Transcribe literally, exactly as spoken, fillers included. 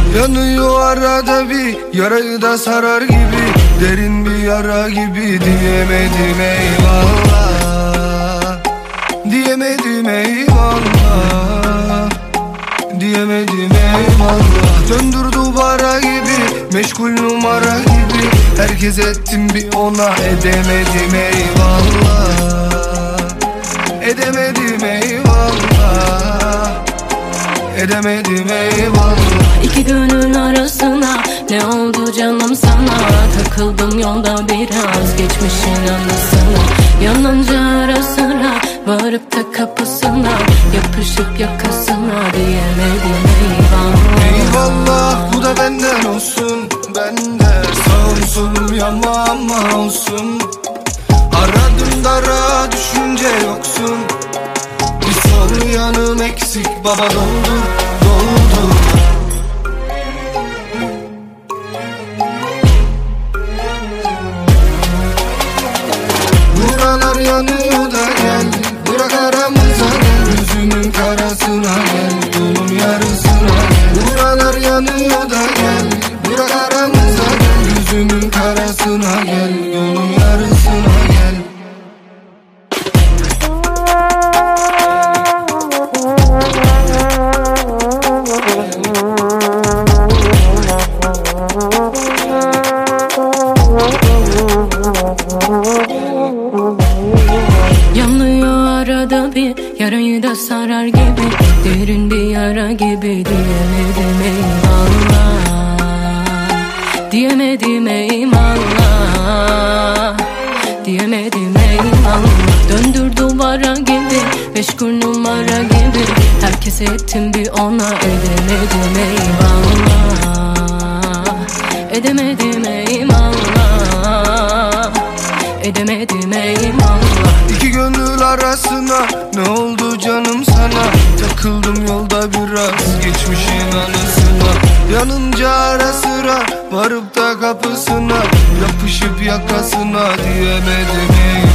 Yanıyor arada bir, yarayı da sarar gibi, derin bir yara gibi. Diyemedim eyvallah, diyemedim eyvallah, diyemedim eyvallah. Döndür duvara gibi, meşgul numara gibi, herkes ettim bir ona. Edemedim eyvallah, edemedim eyvallah, edemedim eyvallah. İki gönül arasına ne oldu canım sana? Takıldım yolda biraz, geçmişin anısına. Yanınca ara sıra varıp da kapısına, yapışıp yakasına. Diyemedim eyvallah. Eyvallah, bu da benden olsun, benden. Sağım solum yanma ama olsun. Aradım dara düşünce yoksun. Bir sol yanım eksik baba, doldur doldur. Buralar yanıyor da gel, bırak aramıza gel. Yüzümün karasına gel, yolun yarısına gel. Buralar yanıyor da gel, bırak aramıza gel. Yüzümün karasına gel, yolun yarısına gel. Yanıyor arada bir, yarayı da sarar gibi, derin bir yara gibi. Diyemedim eyvallah, diyemedim eyvallah, diyemedim eyvallah. Döndür duvara gibi, meşgul numara gibi, herkes ettim bir ona. Edemedim eyvallah, edemedim eyvallah, edemedim eyvallah. İki gönül arasına ne oldu canım sana? Takıldım yolda biraz, geçmişin anısına. Yanınca ara sıra varıp da kapısına, yapışıp yakasına. Diyemedim eyvallah.